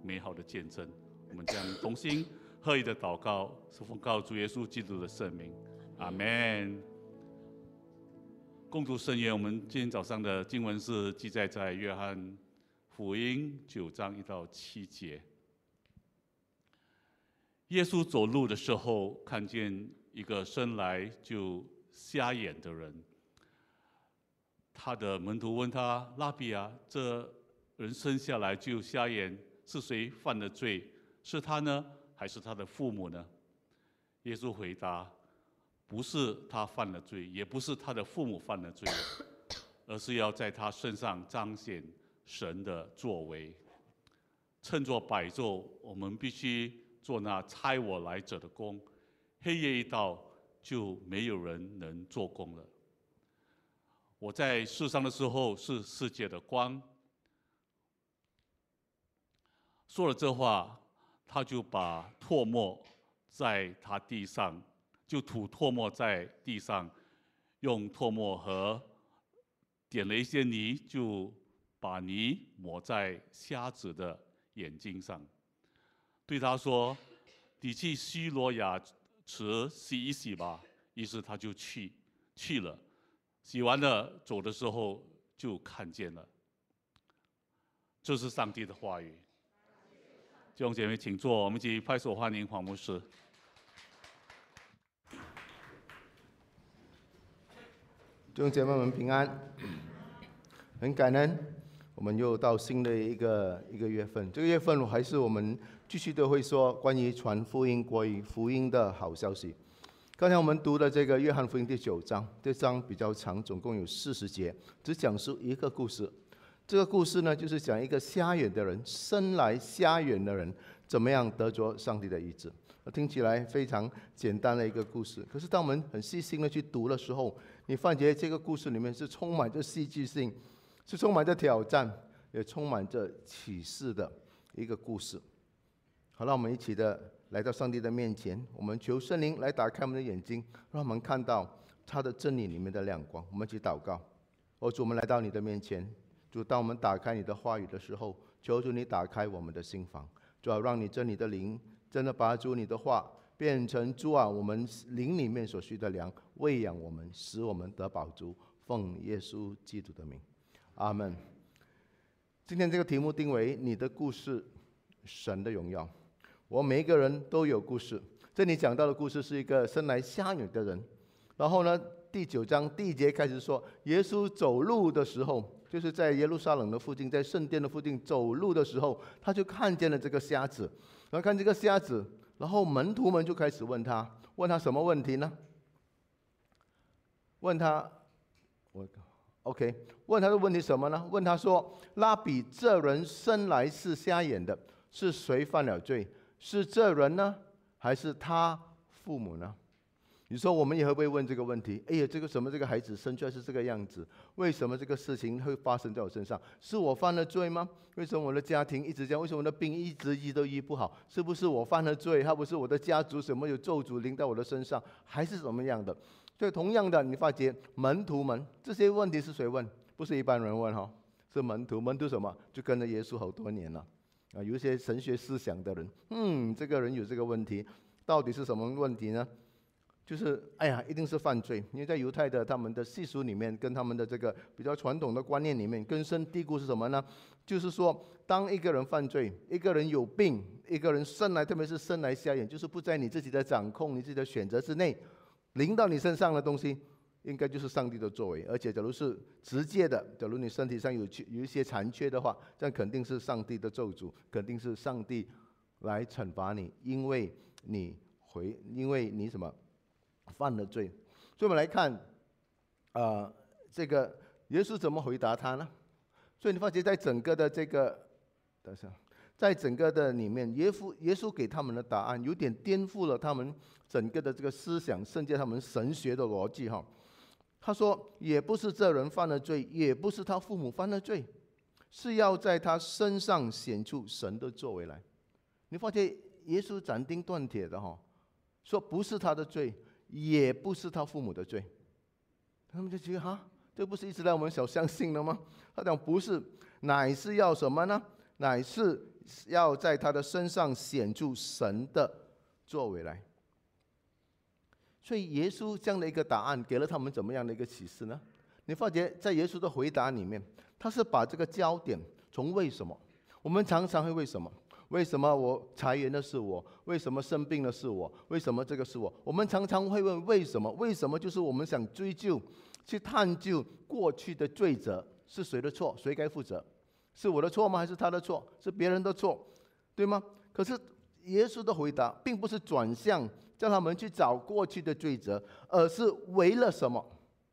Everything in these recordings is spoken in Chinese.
美好的见证。我们将同心合一的祷告，是奉告主耶稣基督的圣名，阿们。共读圣言，我们今天早上的经文是记载在约翰福音9章1到7节。耶稣走路的时候，看见一个生来就瞎眼的人。他的门徒问他：“拉比啊，这人生下来就瞎眼，是谁犯的罪？是他呢，还是他的父母呢？”耶稣回答：“不是他犯了罪，也不是他的父母犯了罪，而是要在他身上彰显神的作为。趁着白昼，我们必须做那差我来者的工，黑夜一到，就没有人能做工了。我在世上的时候是世界的光。”说了这话，他就把唾沫在他地上，就吐唾沫在地上，用唾沫和点了一些泥，就把泥抹在瞎子的眼睛上，对他说：“你去西罗亚池洗一洗吧。”于是他就去了。洗完了，走的时候就看见了。这是上帝的话语。弟兄姐妹，请坐，我们一起拍手欢迎黄牧师。 弟兄姐妹们平安，很感恩，我们又到新的一个月份。这个月份还是我们继续都会说关于传福音、关于福音的好消息。刚才我们读的这个约翰福音第9章，这章比较长，总共有40节，只讲述一个故事。这个故事呢，就是讲一个瞎眼的人，生来瞎眼的人怎么样得着上帝的医治。听起来非常简单的一个故事，可是当我们很细心的去读的时候，你发觉这个故事里面是充满着戏剧性，是充满着挑战，也充满着启示的一个故事。好，让我们一起的来到上帝的面前，我们求圣灵来打开我们的眼睛，让我们看到他的真理里面的亮光。我们一起祷告。主，我们来到你的面前，主，当我们打开你的话语的时候，求主你打开我们的心房，主要让你真理的灵真的把主你的话变成主啊，我们灵里面所需的粮，喂养我们，使我们得饱足。奉耶稣基督的名，阿们。今天这个题目定为你的故事，神的荣耀。我们每一个人都有故事。这里讲到的故事是一个生来瞎眼的人，然后呢，第9章第1节开始说，耶稣走路的时候，就是在耶路撒冷的附近，在圣殿的附近走路的时候，他就看见了这个瞎子。然后看这个瞎子，然后门徒们就开始问他什么问题呢？问他的问题什么呢？问他说：“拉比，这人生来是瞎眼的，是谁犯了罪？是这人呢，还是他父母呢？”你说我们也会不会问这个问题？哎呀，这个孩子生出来是这个样子，为什么这个事情会发生在我身上？是我犯了罪吗？为什么我的家庭一直这样？为什么我的病一直医都医不好？是不是我犯了罪？还不是我的家族什么有咒诅临到我的身上，还是怎么样的？所以同样的，你发觉门徒们这些问题是谁问？不是一般人问哈，是门徒。门徒什么？就跟着耶稣好多年了啊，有一些神学思想的人，这个人有这个问题，到底是什么问题呢？就是一定是犯罪，因为在犹太的他们的习俗里面，跟他们的这个比较传统的观念里面，根深蒂固是什么呢？就是说，当一个人犯罪，一个人有病，一个人生来，特别是生来瞎眼，就是不在你自己的掌控、你自己的选择之内，临到你身上的东西，应该就是上帝的作为。而且，假如是直接的，假如你身体上有一些残缺的话，这样肯定是上帝的咒诅，肯定是上帝来惩罚你，因为你什么？犯了罪。所以我们来看这个耶稣怎么回答他呢？所以你发觉在整个的这个在整个的里面，耶稣给他们的答案有点颠覆了他们整个的这个思想，甚至他们神学的逻辑哈。他说也不是这人犯了罪，也不是他父母犯了罪，是要在他身上显出神的作为来。你发觉耶稣斩钉断铁的哈，说不是他的罪，也不是他父母的罪。他们就觉得这不是一直让我们小相信了吗？他讲不是，乃是要什么呢？乃是要在他的身上显出神的作为来。所以耶稣这样的一个答案给了他们怎么样的一个启示呢？你发觉在耶稣的回答里面，他是把这个焦点从为什么，我们常常会为什么？为什么我裁员的是我？为什么生病的是我？为什么这个是我？我们常常会问为什么？为什么就是我们想追究、去探究过去的罪责是谁的错，谁该负责？是我的错吗？还是他的错？是别人的错，对吗？可是耶稣的回答并不是转向叫他们去找过去的罪责，而是为了什么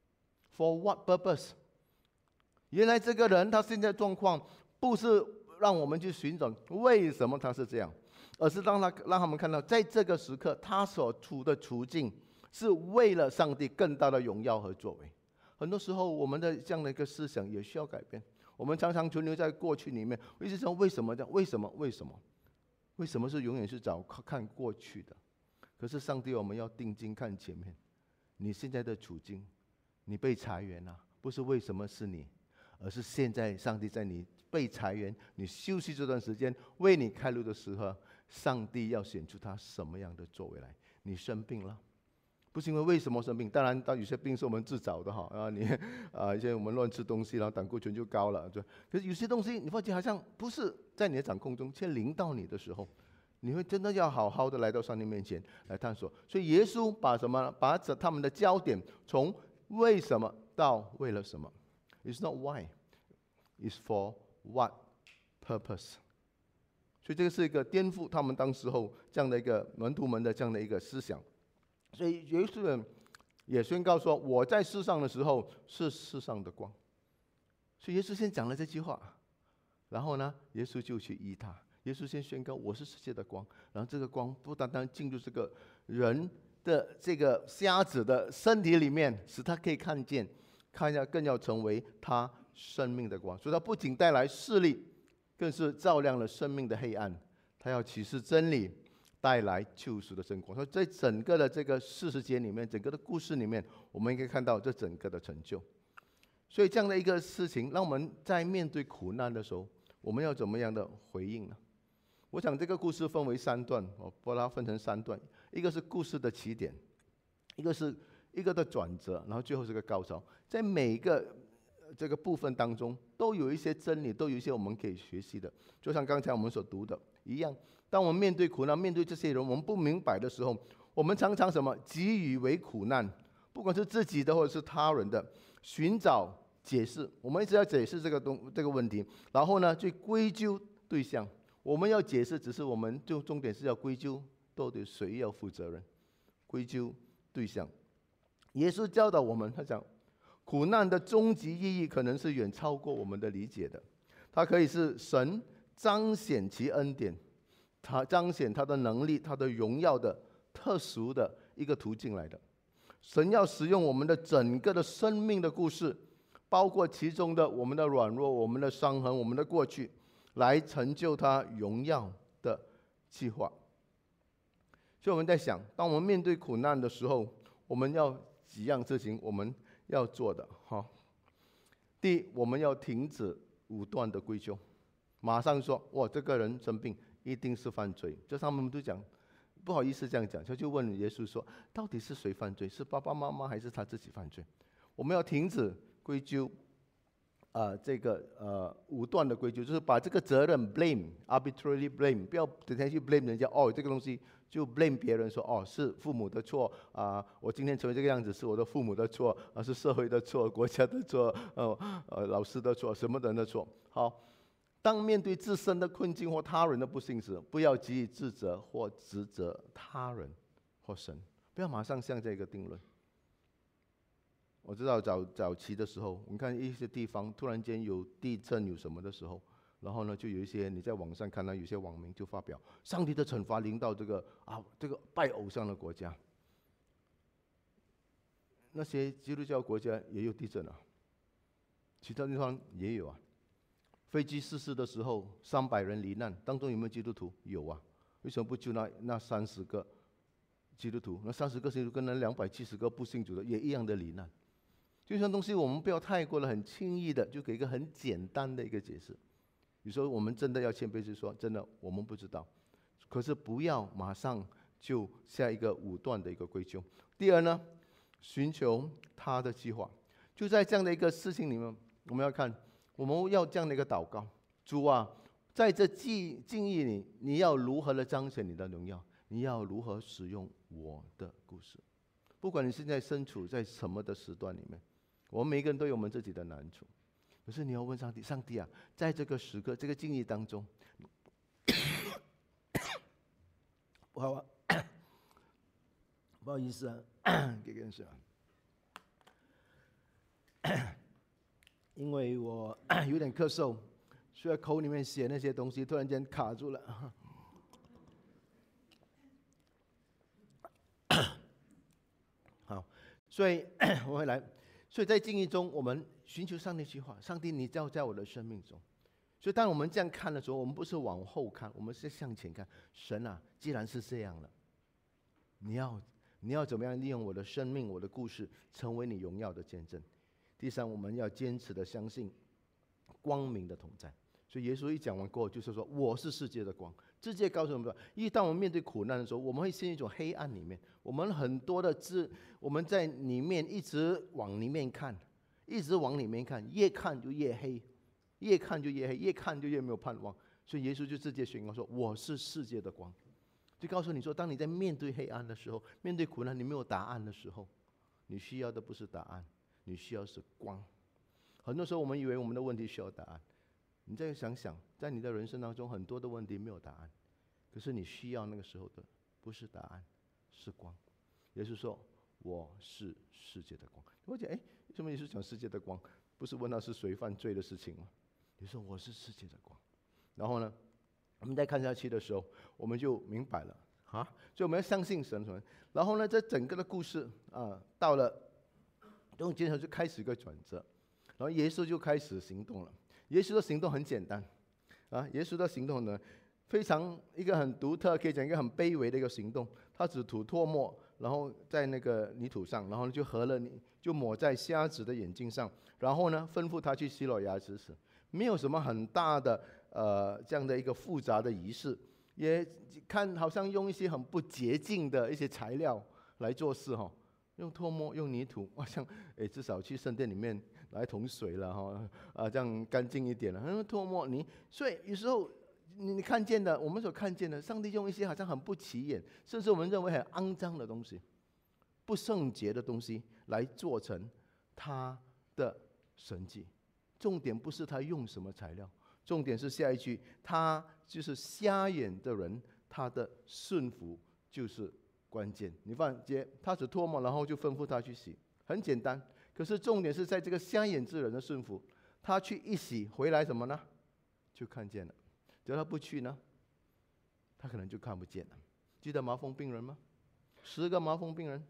？For what purpose？ 原来这个人他现在状况不是让我们去寻找为什么他是这样，而是让他们看到，在这个时刻他所处的处境是为了上帝更大的荣耀和作为。很多时候我们的这样的一个思想也需要改变。我们常常存留在过去里面，一直说为什么这样？为什么？为什么？为什么是永远是找看过去的？可是上帝，我们要定睛看前面。你现在的处境，你被裁员了，不是为什么是你，而是现在上帝在你被裁员、你休息这段时间为你开路的时候，上帝要显出他什么样的作为来？你生病了。不是因为什么生病，当然，有些病是我们自找的哈，一些我们乱吃东西，然后胆固醇就高了，可是有些东西你发觉好像不是在你的掌控中，却临到你的时候，你会真的要好好的来到上帝面前来探索。所以耶稣把什么？把他们的焦点从为什么到为了什么。It's not why, it's for what purpose。所以这个是一个颠覆他们当时候这样的一个门徒们的这样的一个思想。所以耶稣也宣告说：“我在世上的时候是世上的光。”所以耶稣先讲了这句话，然后呢，耶稣就去医他。耶稣先宣告：“我是世界的光。”然后这个光不单单进入这个人的这个瞎子的身体里面，使他可以看见，更要成为他生命的光。所以他不仅带来视力，更是照亮了生命的黑暗。他要启示真理，带来救赎的真光。所以在整个的这个40节里面，整个的故事里面，我们应该看到这整个的成就。所以这样的一个事情，让我们在面对苦难的时候，我们要怎么样的回应呢？我想这个故事分为3段，我把它分成3段。一个是故事的起点，一个是一个的转折，然后最后是个高潮。在每一个这个部分当中，都有一些真理，都有一些我们可以学习的。就像刚才我们所读的一样。当我们面对苦难，面对这些人我们不明白的时候，我们常常什么？给予为苦难，不管是自己的或者是他人的，寻找解释。我们一直要解释这个问题，然后呢，去归咎对象。我们要解释，只是我们就重点是要归咎，到底谁要负责任？归咎对象。耶稣教导我们，他讲，苦难的终极意义可能是远超过我们的理解的。它可以是神彰显其恩典。他彰显他的能力、他的荣耀的特殊的一个途径来的。神要使用我们的整个的生命的故事，包括其中的我们的软弱、我们的伤痕、我们的过去，来成就他荣耀的计划。所以我们在想，当我们面对苦难的时候，我们要几样事情我们要做的哈。第一，我们要停止武断的归咎，马上说：“哇，这个人生病。”一定是犯罪，就他们都讲不好意思这样讲，他就问耶稣说：“到底是谁犯罪？是爸爸妈妈还是他自己犯罪？”我们要停止归咎，武断的归咎，就是把这个责任 arbitrarily blame， 不要整天去 blame 人家。这个东西就 blame 别人说是父母的错我今天成为这个样子是我的父母的错是社会的错、国家的错、老师的错、什么人的错。好。当面对自身的困境或他人的不幸时，不要急于自责或指责他人或神，不要马上下这个定论。我知道早期的时候，我们看一些地方突然间有地震有什么的时候，然后呢，就有一些你在网上看到有些网民就发表上帝的惩罚临到这个拜偶像的国家。那些基督教国家也有地震啊，其他地方也有啊。飞机失事的时候，300人罹难，当中有没有基督徒？有啊。为什么不救那30个基督徒？那30个基督徒跟那270个不信主的也一样的罹难。这些东西我们不要太过的很轻易的就给一个很简单的一个解释， 有时候我们真的要谦卑，是说真的我们不知道，可是不要马上就下一个武断的一个归咎。第二呢，寻求他的计划。就在这样的一个事情里面，我们要看，我们要这样的一个祷告：主啊，在这境遇里，你要如何的彰显你的荣耀？你要如何使用我的故事？不管你现在身处在什么的时段里面，我们每个人都有我们自己的难处。可是你要问上帝，上帝啊，在这个时刻、这个境遇当中，不好意思啊，给个人说，因为我有点咳嗽，所以口里面写那些东西突然间卡住了。好，所以我会来。所以在境遇中，我们寻求上帝计划。上帝，你要在我的生命中。所以当我们这样看的时候，我们不是往后看，我们是向前看。神啊，既然是这样了，你要怎么样利用我的生命、我的故事，成为你荣耀的见证？第三，我们要坚持的相信光明的同在。所以耶稣一讲完过后，就是说我是世界的光。世界告诉我们说，因为当我们面对苦难的时候，我们会陷入一种黑暗里面。我们很多的我们在里面一直往里面看，一直往里面看，越看就越黑，越看就越黑，越看就越没有盼望。所以耶稣就直接宣告说：“我是世界的光。”就告诉你说，当你在面对黑暗的时候，面对苦难，你没有答案的时候，你需要的不是答案，你需要是光。很多时候我们以为我们的问题需要答案，你再想想，在你的人生当中，很多的问题没有答案，可是你需要那个时候的不是答案，是光。耶稣说：“我是世界的光。”我讲，为什么耶稣讲世界的光？不是问他是谁犯罪的事情吗？耶稣说：“我是世界的光。”然后呢，我们再看下去的时候，我们就明白了啊，所以我们要相信神。然后呢，这整个的故事啊，到了中间就开始一个转折，然后耶稣就开始行动了。耶稣的行动很简单啊，耶稣的行动呢，非常一个很独特，可以讲一个很卑微的一个行动。他只涂唾沫，然后在那个泥土上，然后就合了泥，就抹在瞎子的眼睛上，然后呢，吩咐他去洗了牙齿，没有什么很大的这样的一个复杂的仪式，也看好像用一些很不洁净的一些材料来做事哈，用唾沫，用泥土，好像至少去圣殿里面来桶水了哈，这样干净一点了。唾沫泥，所以有时候你看见的，我们所看见的，上帝用一些好像很不起眼，甚至我们认为很肮脏的东西、不圣洁的东西来做成他的神迹。重点不是他用什么材料，重点是下一句，他就是瞎眼的人，他的顺服就是关键。你发觉他只唾沫，然后就吩咐他去洗，很简单。可是重点是在这个瞎眼之人的顺服，他去一洗回来什么呢？就看见了。只要他不去呢，他可能就看不见了。记得麻风病人吗？10个麻风病人，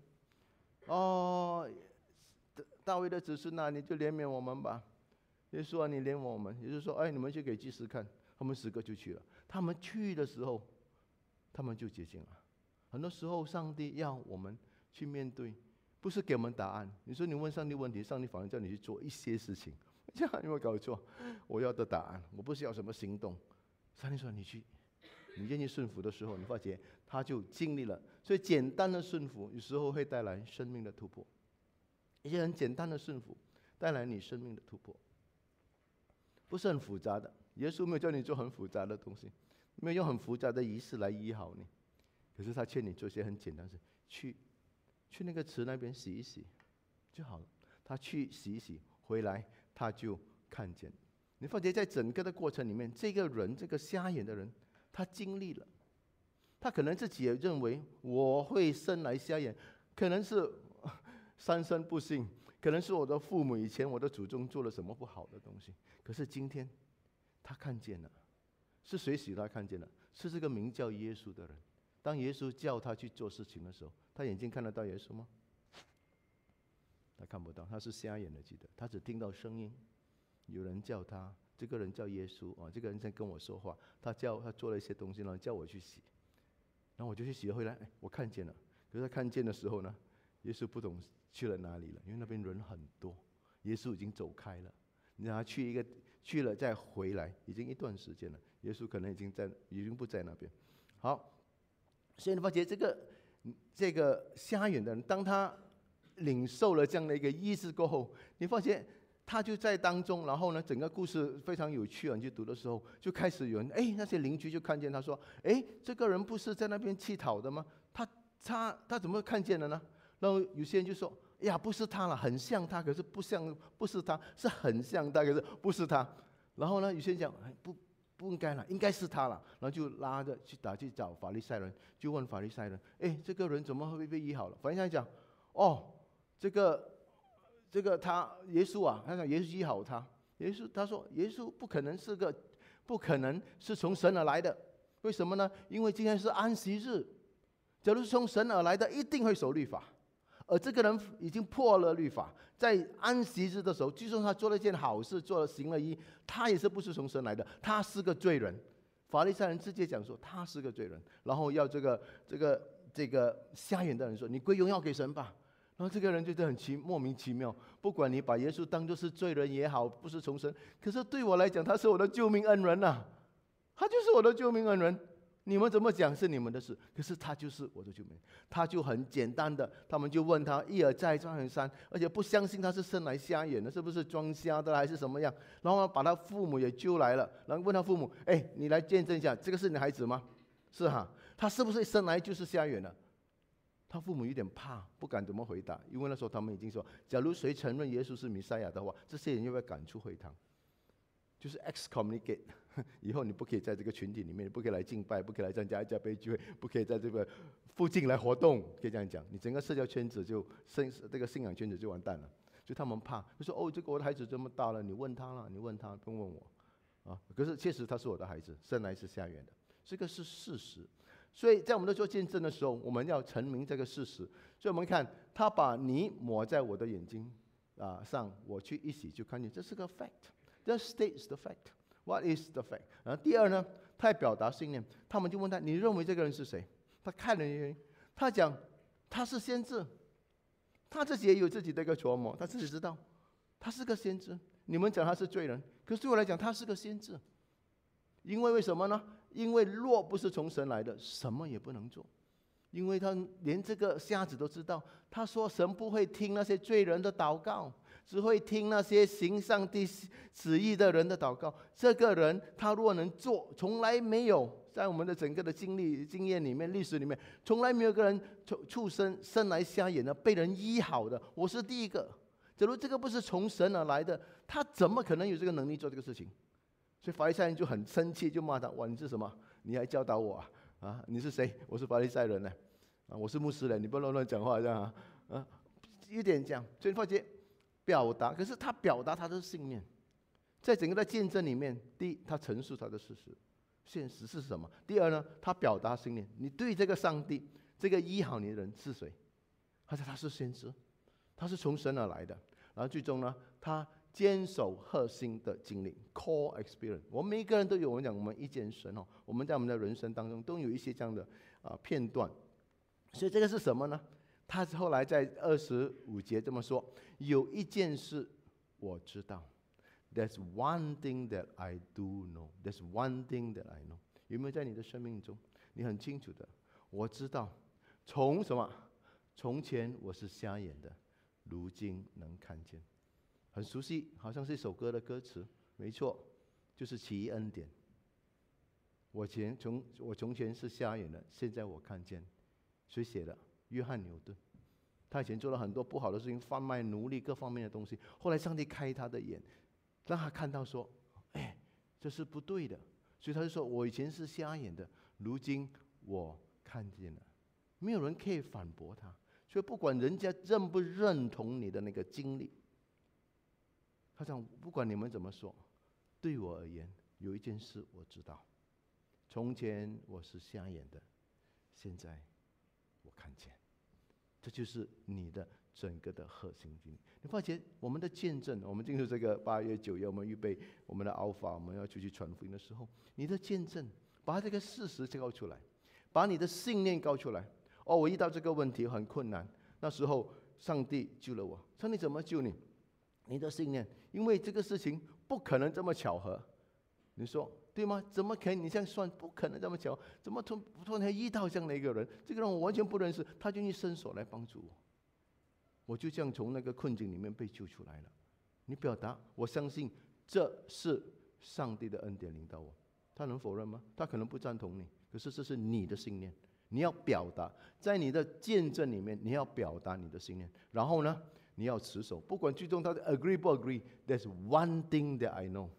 大卫的子孙啊，你就怜悯我们吧。耶稣啊，你怜悯我们。耶稣说：“你们去给祭司看。”他们10个就去了。他们去的时候，他们就洁净了。很多时候，上帝要我们去面对，不是给我们答案。你说你问上帝问题，上帝反而叫你去做一些事情。这样有没有搞错？我要的答案，我不是要什么行动。上帝说你去，你愿意顺服的时候，你发觉他就经历了。所以简单的顺服，有时候会带来生命的突破。一些很简单的顺服，带来你生命的突破。不是很复杂的，耶稣没有叫你做很复杂的东西，没有用很复杂的仪式来医好你，可是他劝你做些很简单的事，去那个池那边洗一洗就好了。他去洗一洗，回来他就看见。你发觉在整个的过程里面，这个人，这个瞎眼的人，他经历了，他可能自己也认为我会生来瞎眼，可能是三生不幸，可能是我的父母以前我的祖宗做了什么不好的东西。可是今天他看见了，是谁使他看见了？是这个名叫耶稣的人。当耶稣叫他去做事情的时候，他眼睛看得到耶稣吗？他看不到，他是瞎眼的。记得他只听到声音，有人叫他，这个人叫耶稣啊，这个人在跟我说话，他做了一些东西，然后叫我去洗，然后我就去洗了回来，我看见了。可是他看见的时候呢，耶稣不懂去了哪里了，因为那边人很多，耶稣已经走开了。 让他去了再回来，已经一段时间了。耶稣可能已经不在那边。好，所以你发觉这个瞎眼的人，当他领受了这样的一个医治过后，你发现他就在当中，然后呢，整个故事非常有趣啊！你去读的时候，就开始有人那些邻居就看见他说，这个人不是在那边乞讨的吗？他怎么看见了呢？然后有些人就说，呀，不是他了，很像他，可是不是他，是很像他，可是不是他。然后呢，有些人讲，不应该了，应该是他了。然后就拉着去找法利赛人，就问法利赛人，这个人怎么会被医好了？法利赛人讲，这个耶稣啊，他讲耶稣医好他。他说耶稣不可能是从神而来的，为什么呢？因为今天是安息日。假如是从神而来的，一定会守律法，而这个人已经破了律法，在安息日的时候，就算他做了一件好事，行了义，他也是不是从神来的，他是个罪人。法利赛人直接讲说他是个罪人，然后要这个瞎眼的人说，你归荣耀给神吧。然后这个人就很莫名其妙，不管你把耶稣当作是罪人也好，不是从神，可是对我来讲，他是我的救命恩人呐，他就是我的救命恩人。你们怎么讲是你们的事，可是他就是我的救命。他就很简单的，他们就问他一而再再而三，而且不相信他是生来瞎眼的，是不是装瞎的还是什么样？然后把他父母也揪来了，然后问他父母，你来见证一下，这个是你的孩子吗？是哈，他是不是生来就是瞎眼的？他父母有点怕，不敢怎么回答，因为那时候他们已经说，假如谁承认耶稣是弥赛亚的话，这些人就会赶出会堂，就是 excommunicate， 以后你不可以在这个群体里面，你不可以来敬拜，不可以来参加一家杯聚会，不可以在这个附近来活动，可以这样讲，你整个社交圈子这个信仰圈子就完蛋了。所以他们怕，就说这个我的孩子这么大了，你问他了，你问他，不用问我啊。可是确实他是我的孩子，生来是瞎眼的，这个是事实。所以在我们在做见证的时候，我们要陈明这个事实。所以我们看他把泥抹在我的眼睛上，我去一洗就看见，这是个 fact。That states the fact. What is the fact? 然后第二呢，他表达信念。他们就问他，你认为这个人是谁？他看了原因，他讲他是先知，他自己也有自己的一个琢磨，他自己知道他是个先知。你们讲他是罪人，可是对我来讲，他是个先知。因为什么呢？因为若不是从神来的，什么也不能做。因为他连这个瞎子都知道，他说神不会听那些罪人的祷告，只会听那些行上帝旨意的人的祷告。这个人他若能做，从来没有在我们的整个的经验里面、历史里面，从来没有个人生来瞎眼的被人医好的。我是第一个。假如这个不是从神而来的，他怎么可能有这个能力做这个事情？所以法利赛人就很生气，就骂他：哇，你是什么？你还教导我啊？你是谁？我是法利赛人呢，我是牧师人，你不要乱讲话这样有点这样。所以发觉表达，可是他表达他的信念，在整个的见证里面，第一，他陈述他的事实，现实是什么？第二呢，他表达信念。你对这个上帝，这个医好你的人是谁？他说他是先知，他是从神而来的。然后最终呢，他坚守核心的经历 （core experience）， 我们每一个人都有。我们讲，我们遇见神我们在我们的人生当中都有一些这样的片段。所以这个是什么呢？他后来在25节这么说：有一件事我知道 ，There's one thing that I do know. There's one thing that I know。有没有在你的生命中，你很清楚的？我知道，从什么？从前我是瞎眼的，如今能看见。很熟悉，好像是一首歌的歌词，没错，就是奇异恩典。我从前是瞎眼的，现在我看见。谁写的？约翰牛顿。他以前做了很多不好的事情，贩卖奴隶各方面的东西。后来上帝开他的眼，让他看到说，这是不对的。所以他就说，我以前是瞎眼的，如今我看见了。没有人可以反驳他。所以不管人家认不认同你的那个经历，他讲，不管你们怎么说，对我而言，有一件事我知道：从前我是瞎眼的，现在我看见。这就是你的整个的核心经历。你发觉我们的见证，我们进入这个8月9月，我们预备我们的 Alpha， 我们要出去传福音的时候，你的见证把这个事实告出来，把你的信念告出来。我遇到这个问题很困难，那时候上帝救了我。上帝怎么救你？ 你的信念，因为这个事情不可能这么巧合，你说对吗？怎么可能？你这样算，不可能这么巧，怎么突然遇到这样的一个人？这个人我完全不认识，他愿意伸手来帮助我，我就这样从那个困境里面被救出来了。你表达，我相信这是上帝的恩典领导我。他能否认吗？他可能不赞同你，可是这是你的信念，你要表达，在你的见证里面，你要表达你的信念，然后呢，你要持守，不管最终他 agree 不 agree。There's one thing that I know,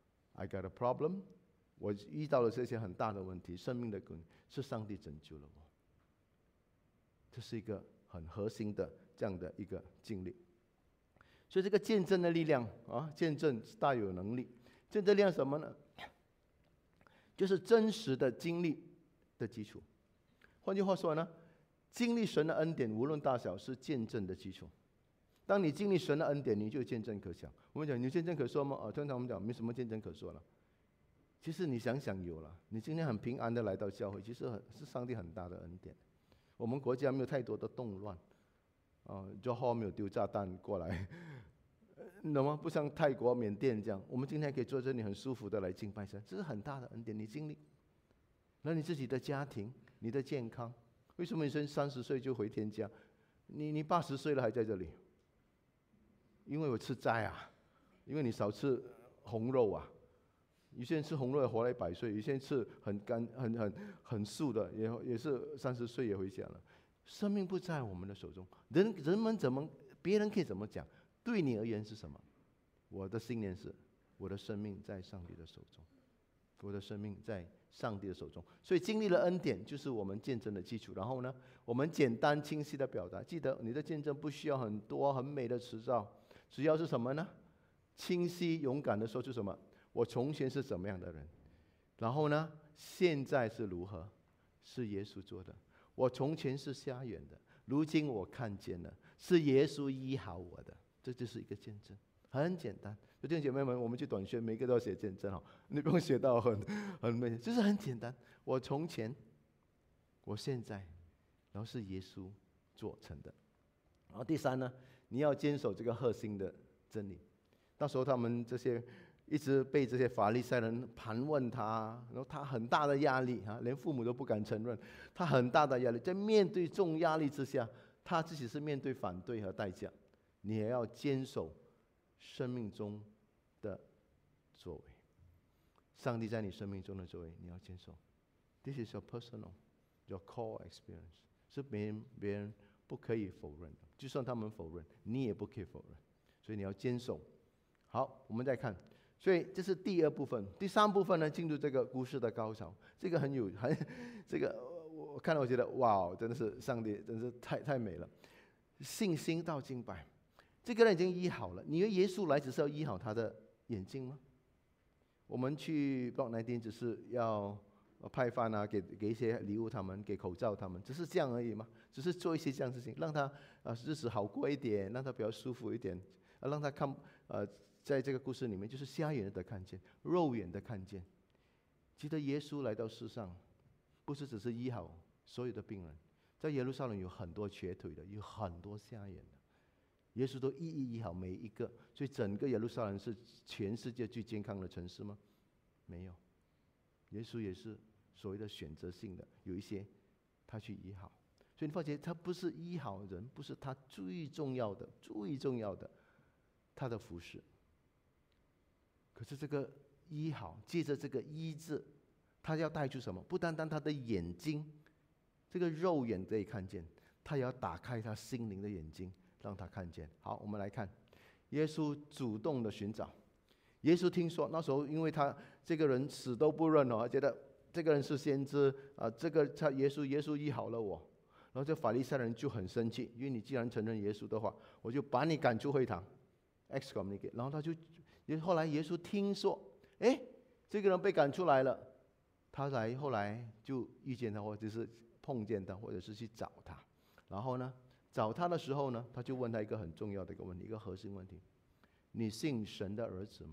I got a problem。我遇到了这些很大的问题，生命的根是上帝拯救了我。这是一个很核心的这样的一个经历。所以这个见证的力量啊，见证是大有能力。见证力量什么呢？就是真实的经历的基础。换句话说呢，经历神的恩典，无论大小，是见证的基础。当你经历神的恩典，你就有见证可讲。我们讲，你有见证可说吗？通常我们讲没什么见证可说了。其实你想想有了，你今天很平安的来到教会，其实是上帝很大的恩典。我们国家没有太多的动乱，就后没有丢炸弹过来，你懂吗？不像泰国、缅甸这样，我们今天可以坐这里很舒服的来敬拜神，这是很大的恩典。你经历，那你自己的家庭、你的健康，为什么你30岁就回天家？你80岁了还在这里？因为我吃斋啊，因为你少吃红肉啊。有些人吃红肉也活了100岁，有些人吃很素的，也是30岁也回家了。生命不在我们的手中，人们别人可以怎么讲？对你而言是什么？我的信念是，我的生命在上帝的手中，我的生命在上帝的手中。所以经历了恩典，就是我们见证的基础。然后呢，我们简单清晰的表达。记得你的见证不需要很多很美的词藻，只要是什么呢？清晰勇敢的说出什么？我从前是怎么样的人，然后呢，现在是如何？是耶稣做的。我从前是瞎眼的，如今我看见了，是耶稣医好我的。这就是一个见证，很简单。弟兄姐妹们，我们去短宣，每个都要写见证，你不用写到很美，就是很简单。我从前，我现在，然后是耶稣做成的。然后第三呢，你要坚守这个核心的真理。那时候他们这些一直被这些法利赛人盘问他，然后他很大的压力连父母都不敢承认，他很大的压力，在面对重压力之下，他自己是面对反对和代价。你也要坚守生命中的作为，上帝在你生命中的作为，你要坚守。This is your personal, your core experience， 是别人不可以否认的，就算他们否认，你也不可以否认，所以你要坚守。好，我们再看，所以这是第二部分。第三部分呢，进入这个故事的高潮。这个这个我看到我觉得哇，真的是上帝，真是太美了。信心到敬拜。这个人已经医好了，你以为耶稣来只是要医好他的眼睛吗？我们去 Block 19只是要派饭啊，给一些礼物他们，给口罩他们，只是这样而已吗？只是做一些这样的事情，让他日子好过一点，让他比较舒服一点，让他看在这个故事里面，就是瞎眼的看见，肉眼的看见。记得耶稣来到世上，不是只是医好所有的病人，在耶路撒冷有很多瘸腿的，有很多瞎眼的。耶稣都一一医好每一个，所以整个耶路撒冷是全世界最健康的城市吗？没有，耶稣也是所谓的选择性的，有一些他去医好。所以你发觉他不是医好人，不是他最重要的，他的服侍。可是这个医好，借着这个医治，他要带出什么？不单单他的眼睛，这个肉眼可以看见，他也要打开他心灵的眼睛。让他看见。好，我们来看，耶稣主动的寻找。耶稣听说那时候，因为他这个人死都不认觉得这个人是先知这个耶稣医好了我。然后这法利赛人就很生气，因为你既然承认耶稣的话，我就把你赶出会堂 ，excommunicate。然后后来耶稣听说，这个人被赶出来了，后来就遇见他，或者是碰见他，或者是去找他。然后呢？找他的时候呢，他就问他一个很重要的一个问题，一个核心问题：你信神的儿子吗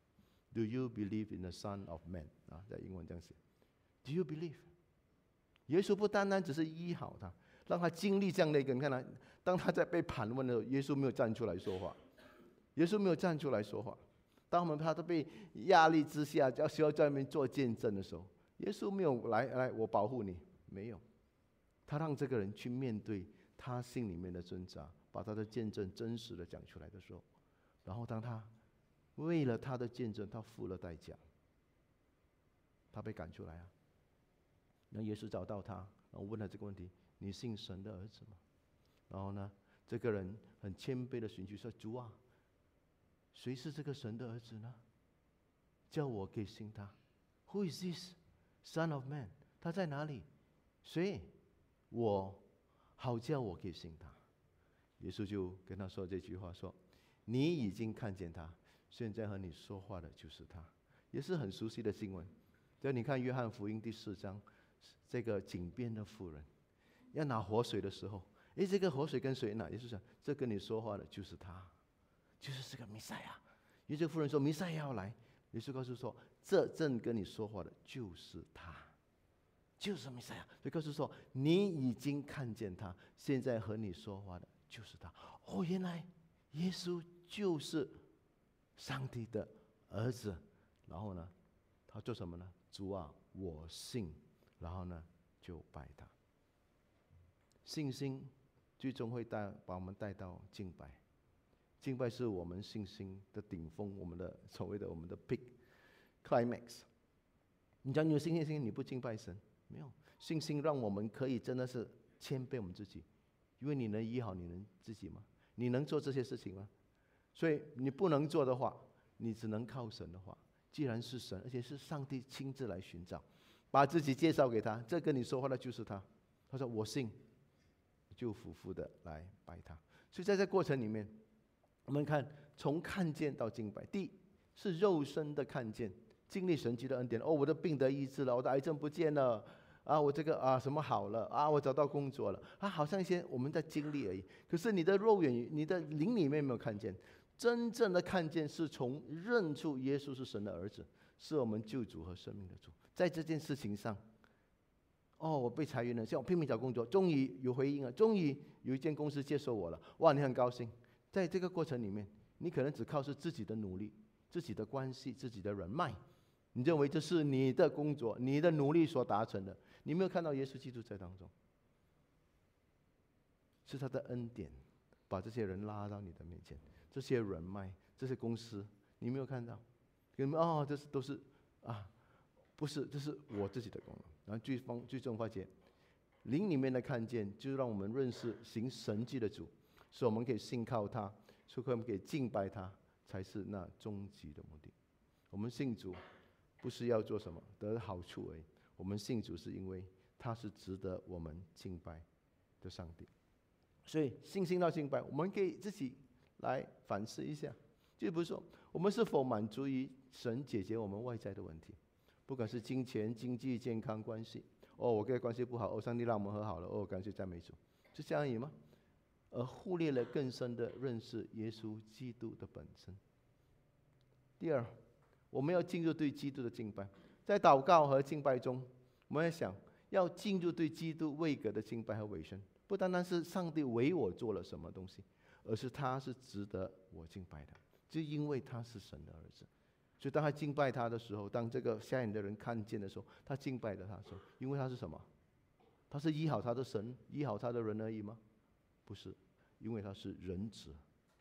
？Do you believe in the Son of Man？ 在英文这样写。Do you believe？ 耶稣不单单只是医好他，让他经历这样的一个，你看当他在被盘问的时候，耶稣没有站出来说话， 耶稣没有站出来说话。当他都被压力之下，需要在那边做见证的时候，耶稣没有来，我保护你，没有。他让这个人去面对他心里面的挣扎，把他的见证真实的讲出来的时候，然后当他为了他的见证，他付了代价，他被赶出来啊。那耶稣找到他，然后问他这个问题：你信神的儿子吗？然后呢，这个人很谦卑的寻求说：主啊，谁是这个神的儿子呢？叫我可以信他。Who is this Son of Man？ 他在哪里？谁？我好叫我可以信他。耶稣就跟他说这句话说：你已经看见他，现在和你说话的就是他。也是很熟悉的经文。就你看约翰福音第4章，这个井边的妇人要拿活水的时候，这个活水跟谁拿？耶稣讲：这跟你说话的就是他，就是这个弥赛亚。因为这个妇人说弥赛亚要来，耶稣告诉说：这正跟你说话的就是他，就是弥赛亚。所以告诉说：你已经看见他，现在和你说话的就是他。哦，原来耶稣就是上帝的儿子。然后呢，他做什么呢？主啊，我信。然后呢，就拜他。信心最终会把我们带到敬拜。敬拜是我们信心的顶峰，我们的所谓的我们的 peak climax。你讲你有信心，你不敬拜神，没有信心，让我们可以真的是谦卑我们自己。因为你能医好你能自己吗？你能做这些事情吗？所以你不能做的话，你只能靠神的话。既然是神，而且是上帝亲自来寻找，把自己介绍给他，这跟你说话的就是他。他说我信，就服服的来拜他。所以在这过程里面，我们看从看见到敬拜，第一是肉身的看见，经历神迹的恩典。哦，我的病得医治了，我的癌症不见了啊，我这个什么好了啊，我找到工作了啊，好像一些我们在经历而已。可是你的肉眼、你的灵里面没有看见。真正的看见是从认出耶稣是神的儿子，是我们救主和生命的主。在这件事情上，哦，我被裁员了，像我拼命找工作，终于有回应了，终于有一间公司接受我了，哇，你很高兴。在这个过程里面，你可能只靠是自己的努力、自己的关系、自己的人脉，你认为这是你的工作、你的努力所达成的，你没有看到耶稣基督在当中，是他的恩典，把这些人拉到你的面前。这些人脉，这些公司，你没有看到？哦，这都是不是，这是我自己的功能。然后最终发现，灵里面的看见，就让我们认识行神迹的主，使我们可以信靠他，使我们可以敬拜他，才是那终极的目的。我们信主，不是要做什么得好处而已。我们信主是因为他是值得我们敬拜的上帝。所以信心到敬拜，我们可以自己来反思一下，就比如说，我们是否满足于神解决我们外在的问题，不管是金钱、经济、健康、关系。哦，我跟他关系不好，哦，上帝让我们和好了，哦，感谢赞美主，就这样而已吗？而忽略了更深的认识耶稣基督的本身。第二，我们要进入对基督的敬拜，在祷告和敬拜中，我们要想要进入对基督位格的敬拜和委身，不单单是上帝为我做了什么东西，而是他是值得我敬拜的，就因为他是神的儿子。所以当他敬拜他的时候，当这个瞎眼的人看见的时候，他敬拜了他的时候，因为他是什么？他是医好他的神、医好他的人而已吗？不是，因为他是人子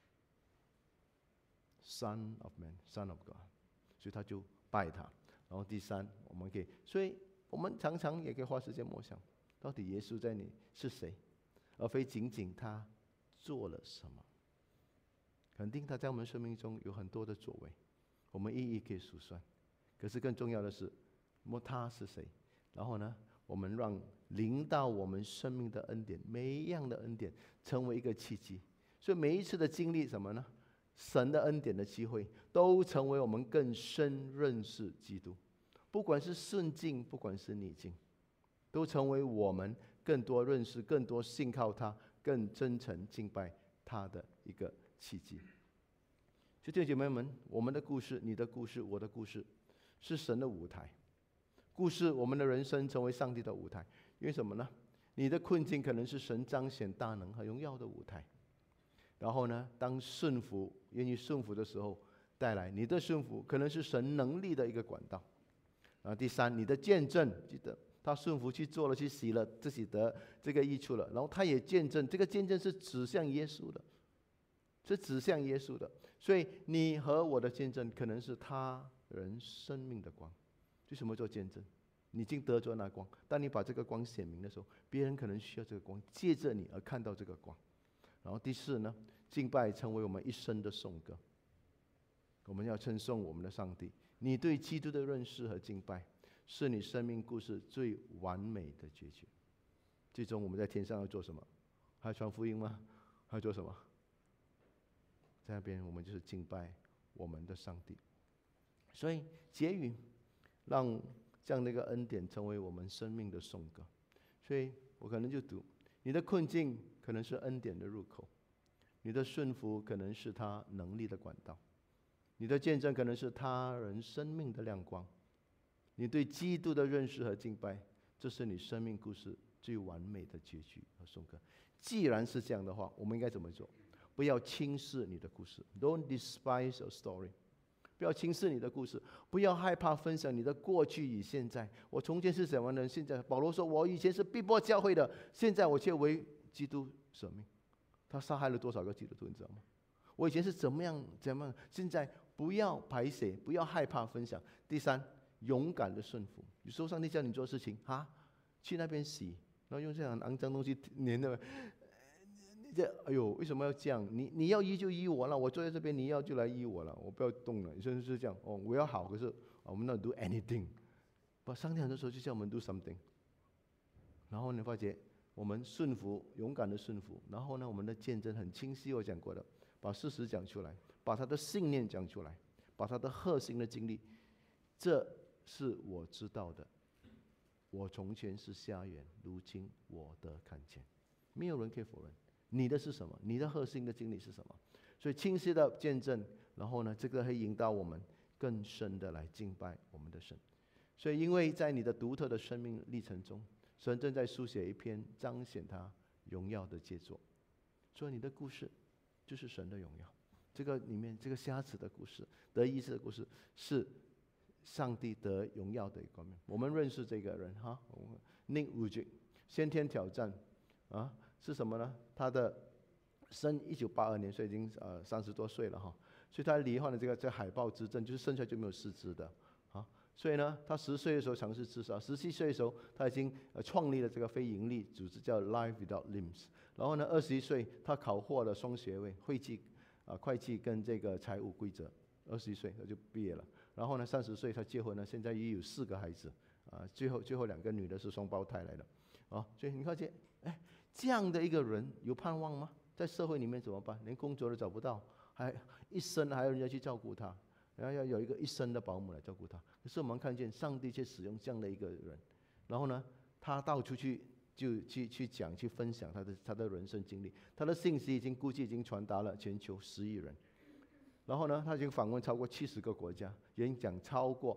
，Son of Man, Son of God， 所以他就拜他。然后第三，我们可以，所以我们常常也可以花时间默想，到底耶稣在你是谁，而非仅仅他做了什么。肯定他在我们生命中有很多的作为，我们一一可以数算。可是更重要的是，他是谁？然后呢，我们让临到我们生命的恩典，每一样的恩典成为一个契机。所以每一次的经历什么呢？神的恩典的机会，都成为我们更深认识基督。不管是顺境，不管是逆境，都成为我们更多认识、更多信靠他、更真诚敬拜他的一个契机。所以弟兄姐妹们，我们的故事、你的故事、我的故事，是神的舞台。故事，我们的人生成为上帝的舞台。因为什么呢？你的困境可能是神彰显大能和荣耀的舞台。然后呢，当顺服愿意顺服的时候带来。你的顺服可能是神能力的一个管道。然后第三，你的见证，记得他顺服去做了，去洗了，自己得这个益处了。然后他也见证，这个见证是指向耶稣的，是指向耶稣的。所以你和我的见证可能是他人生命的光。为什么做见证？你已经得着那光，当你把这个光显明的时候，别人可能需要这个光，借着你而看到这个光。然后第四呢，敬拜成为我们一生的颂歌。我们要称颂我们的上帝。你对基督的认识和敬拜，是你生命故事最完美的结局。最终我们在天上要做什么？还要传福音吗？还要做什么？在那边我们就是敬拜我们的上帝。所以结语，让这样的一个恩典成为我们生命的颂歌。所以我可能就读：你的困境可能是恩典的入口，你的顺服可能是他能力的管道，你的见证可能是他人生命的亮光，你对基督的认识和敬拜，这是你生命故事最完美的结局和颂歌。既然是这样的话，我们应该怎么做？不要轻视你的故事 ，Don't despise your story。不要轻视你的故事，不要害怕分享你的过去与现在。我从前是怎样的人，现在保罗说，我以前是逼迫教会的，现在我却为基督舍命。他杀害了多少个基督徒，你知道吗？我以前是怎么样，现在不要排泄，不要害怕分享。第三，勇敢的顺服。有时候上帝叫你做事情，去那边洗，然后用这样肮脏东西粘的。哎呦，为什么要这样？你要医就医我了，我坐在这边，你要就来医我了，我不要动了。甚至是这样，我要好，可是我们 not do anything。上帝很多时候就叫我们 do something。然后你发觉我们顺服，勇敢的顺服，然后呢，我们的见证很清晰，我讲过的，把事实讲出来，把他的信念讲出来，把他的核心的经历，这是我知道的。我从前是瞎眼，如今我得看见。没有人可以否认。你的是什么？你的核心的经历是什么？所以清晰的见证，然后呢，这个会引导我们更深的来敬拜我们的神。所以，因为在你的独特的生命历程中，神正在书写一篇彰显他荣耀的杰作。所以，你的故事就是神的荣耀。这个里面，这个瞎子的故事、得医治的故事，是上帝得荣耀的一方面。我们认识这个人Nick Vujicic， 先天挑战是什么呢？他的生1982年，所以已经30多岁了所以他罹患了这个海豹之症，就是生出来就没有四肢的所以呢，他10岁的时候尝试自杀，17岁的时候他已经创立了这个非营利组织叫 Life Without Limbs。然后呢，21岁他考获了双学位，会计跟这个财务规则，21岁他就毕业了。然后呢，30岁他结婚了，现在也有4个孩子最后2个女的是双胞胎来的所以你看见这样的一个人有盼望吗？在社会里面怎么办？连工作都找不到，还一生还要人家去照顾他，然后要有一生的保姆来照顾他。可是我们看见上帝却使用这样的一个人，然后呢，他到处去讲、去分享他的人生经历，他的信息估计已经传达了全球10亿人。然后呢，他已经访问超过70个国家，演讲超过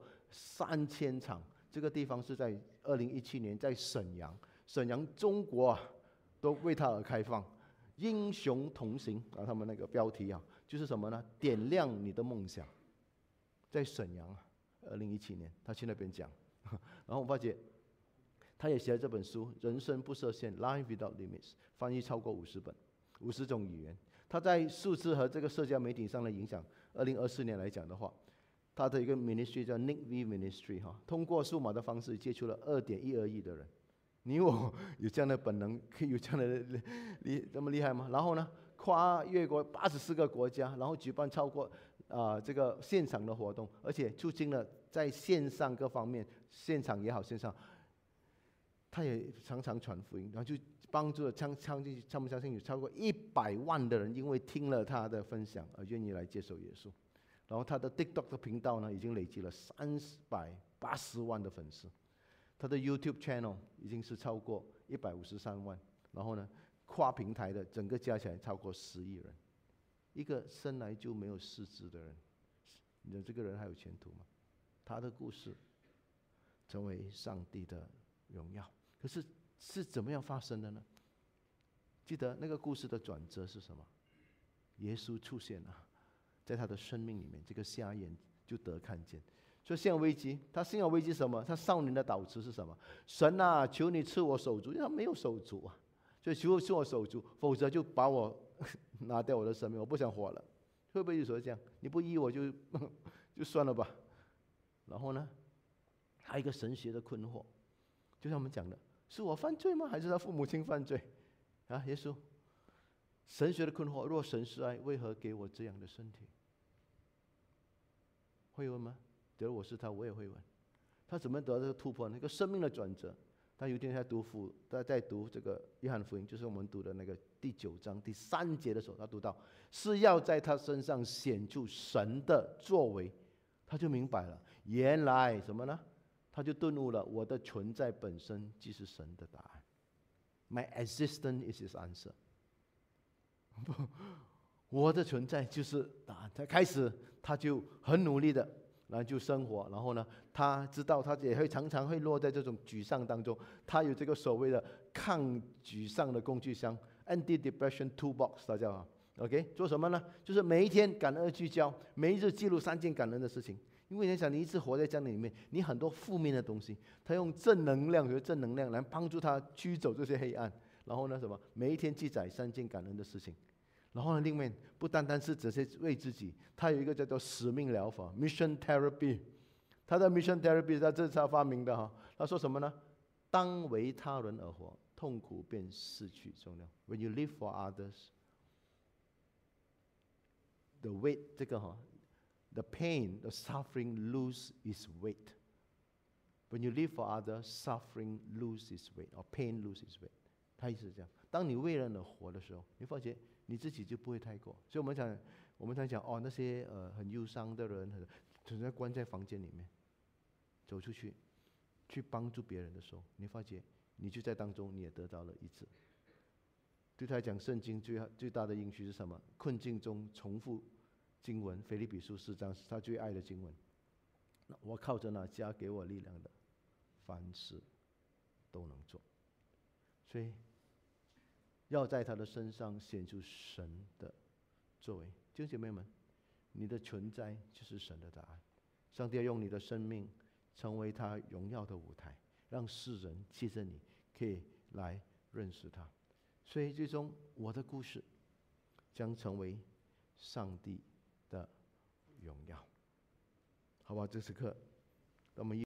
3000场。这个地方是在2017年在沈阳中国都为他而开放。英雄同行他们那个标题就是什么呢？点亮你的梦想。在沈阳2017年他去那边讲，然后我发觉他也写了这本书《人生不设限 Life Without Limits》，翻译超过50本，50种语言。他在数字和这个社交媒体上的影响，2024年来讲的话，他的一个 ministry 叫 Nick V Ministry 通过数码的方式接触了2.12亿的人。你我有这样的本能，可以有这样的这么厉害吗？然后呢，跨越过84个国家，然后举办超过这个现场的活动，而且促进了在线上各方面，现场也好，线上，他也常常传福音，然后就帮助了相信有超过100万的人，因为听了他的分享而愿意来接受耶稣。然后他的 TikTok 的频道呢，已经累积了380万的粉丝。他的 YouTube channel 已经是超过153万，然后呢，跨平台的整个加起来超过10亿人。一个生来就没有四肢的人，你的这个人还有前途吗？他的故事成为上帝的荣耀，可是是怎么样发生的呢？记得那个故事的转折是什么？耶稣出现了， 在他的生命里面，这个瞎眼就得看见。所以信仰危机，他信仰危机什么？他少年的祷词是什么？神啊，求你赐我手足，因为他没有手足啊，所以求我手足，否则就把我拿掉我的生命，我不想活了。会不会有时候这样？你不医我就就算了吧。然后呢，还有一个神学的困惑，就像我们讲的，是我犯罪吗？还是他父母亲犯罪？啊，耶稣，神学的困惑，若神是爱，为何给我这样的身体？会问吗？假如我是他，我也会问，他怎么得到这个突破？那个生命的转折。他有一天在读这个约翰福音，就是我们读的那个第9章第3节的时候，他读到是要在他身上显出神的作为，他就明白了，原来什么呢？他就顿悟了，我的存在本身即是神的答案。My existence is His answer 我的存在就是答案。他开始，他就很努力的，然后就生活。然后呢，他知道他也会常常会落在这种沮丧当中。他有这个所谓的抗沮丧的工具箱 （Anti-Depression Toolbox），大家好 ，OK？ 做什么呢？就是每一天感恩聚焦，每一日记录3件感恩的事情。因为你想，你一直活在家里面，你很多负面的东西，他用正能量来帮助他驱走这些黑暗。然后呢，什么？每一天记载3件感恩的事情。然后呢，另外不单单是只是为自己，他有一个叫做使命疗法 （Mission Therapy）。他的 Mission Therapy 这是他发明的哈。他说什么呢？当为他人而活，痛苦便失去重量。When you live for others, the weight 这个哈。The pain, the suffering lose its weight. When you live for others, suffering loses its weight, or pain loses its weight. 他意思是这样：当你为人而活的时候，你发觉你自己就不会太过。所以我们常讲哦，那些很忧伤的人，只在关在房间里面，走出去，去帮助别人的时候，你发觉你就在当中，你也得到了医治。对他来讲，圣经最大的应许是什么？困境中重复经文，腓立比书4章是他最爱的经文。我靠着那加给我力量的，凡事都能做。所以要在他的身上显出神的作为。弟兄姐妹们，你的存在就是神的答案。上帝要用你的生命成为他荣耀的舞台，让世人借着你可以来认识他。所以最终我的故事将成为上帝的荣耀。好吧，这时刻我们